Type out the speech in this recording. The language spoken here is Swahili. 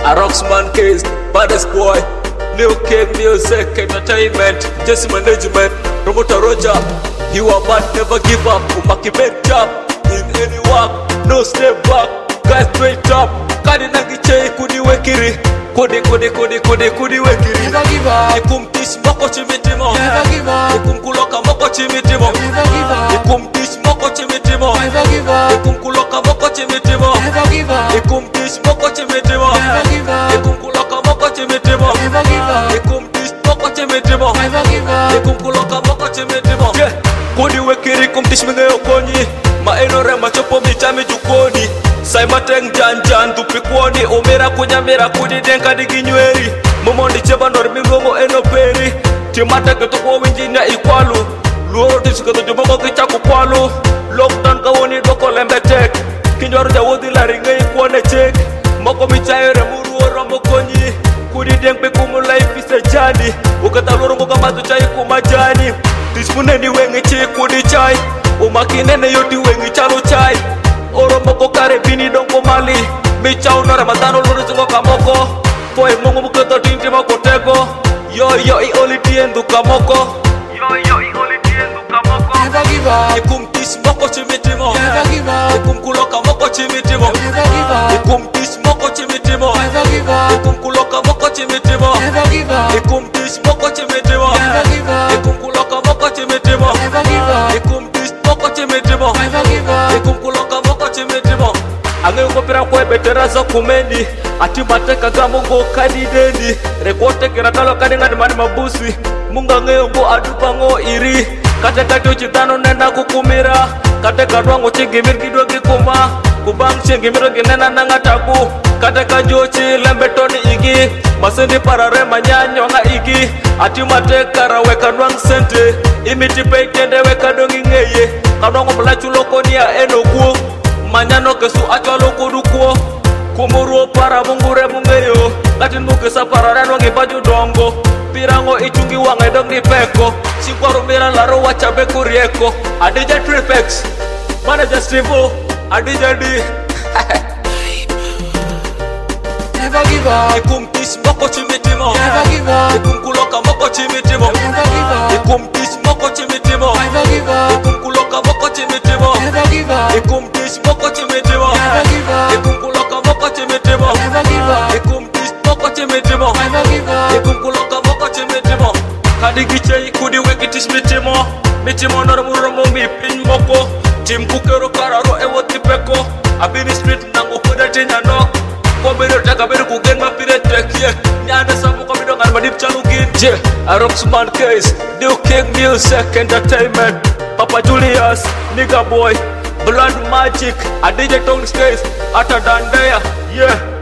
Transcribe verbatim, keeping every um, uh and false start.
A Rocksman case, baddest boy. New King Music Entertainment, Jesse Management, Promoter Roger. You are bad, never give up. Umaki make job in any work, no step back. Guys straight up. Kadi nangiche kudi wekiri. Kudi kudi kudi kudi kudi wekiri. Never give up. Ikumtish moko chimitimo. Never give up. Ikumkuloka moko chimitimo. Never give up. Ikumtish moko chimitimo. Never give up. Ikumkuloka moko chimitimo. Never give up. Ikumtish moko chimitimo. Never give up. Ikumkuloka moko chimitimo. Never give up. Ikumtish moko chimitimo. Never give up. Ikumkuloka moko chimitimo. Yeah. Kudi wekiri kumtish mingeyo konyi. Maeno rema chopo michami jukoni. Saimateng jan jan tupikwoni. Umira kunyamira kudi denka diginyweri. Mumondi cheba normingongo eno peri. Timata ketuko winjinya ikwalu. Luoro tisiketu jumoko kichaku kwalu. Lockdown kawoni doko lembetek. Kinyoru jawodi laringa ikwane chek. Moko michayo remuru oromo konyi. Kudi deng pekumu life is a journey. Ukata luoro mboka matu chai kumajani. Tismuneni wengi chik kudi chai. Umakinene yoti wengi chalo chai. Oromoko kare bini donko mali. Michao na ramadano luru zingo kamoko. Foy mungu muketo tinti moko tego. Yo yo i oli tiendu kamoko. Yo yo i oli tiendu kamoko. Never give up. Ikumtis moko chimitimo. Never give up. Ikumkuloka moko chimitimo. Never give up. Ikumtis moko chimitimo. Never give up. Ikumkuloka moko chimitimo. Never give up. Ikumtis moko chimitimo. Never give up. Ikumkuloka moko chimitimo. Never give up. Ikumtis moko chimitimo. Never give up. Ikumkuloka moko chimitimo. Angeyo kopira kwe beterazo kumeni. Ati mateka gamungo kadi dendi. Rekote kiratalo kadi ngani mani mabusi. Munga ngeyo ngo adupa ngo iri. Kate kate uchitano nena kukumira. Kate kadwango chingimir kidwa kikuma. Kubang chingimir kinena nangataku. Kate kajochi lembetoni igi. Masendi parare manyanyo nga igi. Ati mateka raweka nwang sente. Imiti peitende weka dongi ngeye. Kadwango mlachulo konia eno kuo. Manyano kesu achalo kudukuo. Kumuru para mungure mungeyo. Latin mukesa para rano ngibaju dongo. Pirango ichungi wanga dong ni peko. Sikwaru mira laro wachabe kurieko. Adija Tripex Manager Steve Adija D. Never give up. Ikumtis moko chimitimo. Never give up. Ikumkuloka moko chimitimo. Never give up. Ikumtis moko chimitimo. Never give up. Ikumkuloka moko chimitimo. Never give up. Ikumtis moko chimitimo. Never give up. Ikumkuloka moko chimitimo. Never give up. Ikumtis moko chimitimo. Never give up. Ikumkuloka moko chimitimo. Kadi giche kudi wekitis mitimo. Mitimo normuromo mi pin moko. Tim kukero kararo ewo tipeko. Abini street nango kuda tinya no. Komero taka beru kugen mapire trekie. Nyanda sabu komido ngan madip chalugin. Je, a Rocksman case. New King Music Entertainment. Papa Julius, Nigga Boy, Blood Magic, a D J Tongues case. Ata Dandaya, yeah.